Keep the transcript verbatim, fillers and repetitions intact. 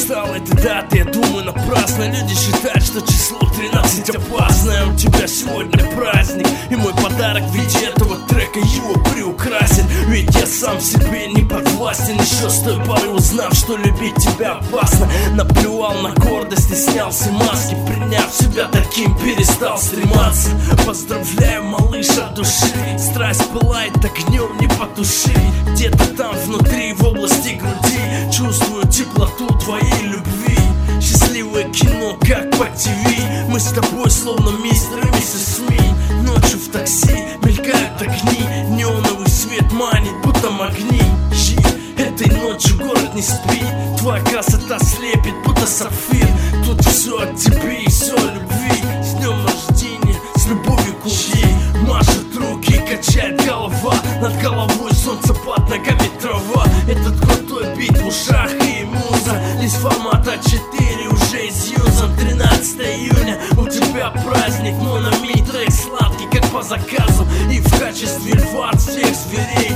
устал этой даты, я думаю напрасно. Люди считают, что число тринадцать опасное. У тебя сегодня праздник, и мой подарок в виде этого трека его приукрасит. Ведь я сам себе не подвластен, еще с той поры узнав, что любить тебя опасно. Наплевал на гордость и снял все маски, приняв себя таким, перестал стрематься. Поздравляю, малыш, от души. Страсть пылает огнем, не потуши. Где-то там внутри, в области груди, чувствую теплоту твоей любви. Счастливое кино, как по ТВ. Мы с тобой словно мистер и миссис Смит. Ночью в такси мелькают огни, неоновый свет манит, будто магнит. Этой ночью город не спит, твоя красота слепит, будто сапфир. Тут все от тебя и все от любви. С днем рождения, с любовью к луне. Машут руки, качает голова, над головой солнце, под ногами трава. Этот крутой бит в ушах и муза. Лист формата четыре уже из юзом. Тринадцатое июня, у тебя праздник. Мономи, трек сладкий, как по заказу. И в качестве льва от всех зверей